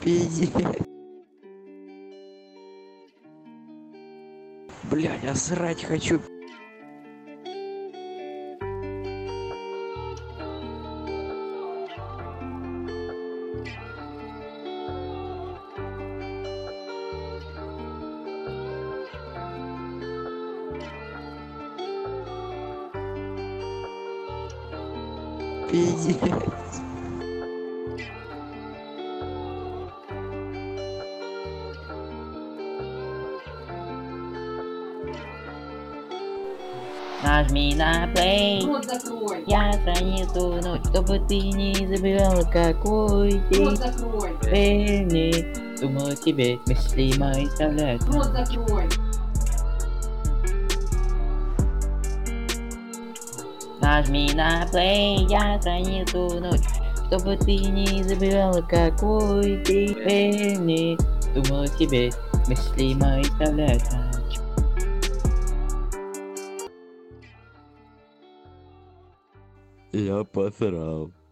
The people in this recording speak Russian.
Пиздец. Бля, я срать хочу. Пиздец. Нажми на плей. Рот закрой. Я хранил ту ночь, чтобы ты не забывал, какой ты Рот закрой. бедный. Думал, тебе мысли мои вставляют. Рот закрой. Нажми на плей, я хранил ту ночь, чтобы ты не забывал, какой ты бедный. Думал, тебе мысли мои вставляют. Я посрал.